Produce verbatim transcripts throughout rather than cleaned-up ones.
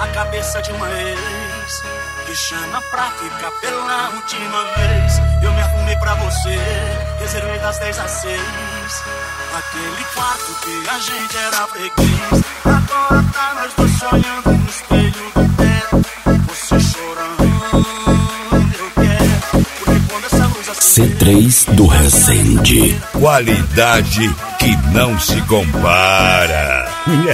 a cabeça de uma ex que chama pra ficar pela última vez. Eu me arrumei pra você, reservei das dez às seis, aquele quarto que a gente era freguês. Agora tá nós dois sonhando no espelho do teto, você chorando, eu quero, porque quando essa luz acender, C três do Resende. Qualidade que não se compara.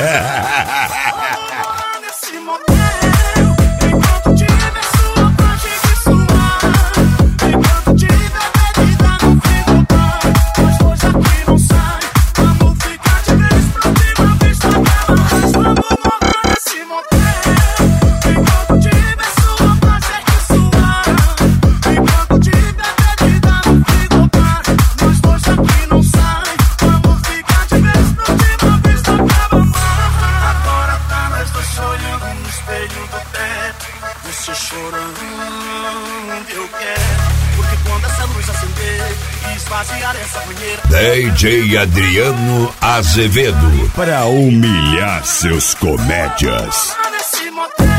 nesse motel, enquanto tiver sua parte de suar, enquanto tiver bebida no fim do bar, nós dois aqui não sai, vamos ficar de vez pra última vez na cama. Vamos morar nesse motel, enquanto tiver sua parte de suar, enquanto tiver bebida no fim do bar, nós dois aqui não sai, vamos ficar de vez pra última vez na cama. Agora tá nós dois olhando no espelho do teto, você chorando, eu quero, porque quando essa luz acender e esvaziar essa banheira, D J Adriano Azevedo. Pra humilhar seus comédias. nesse motel.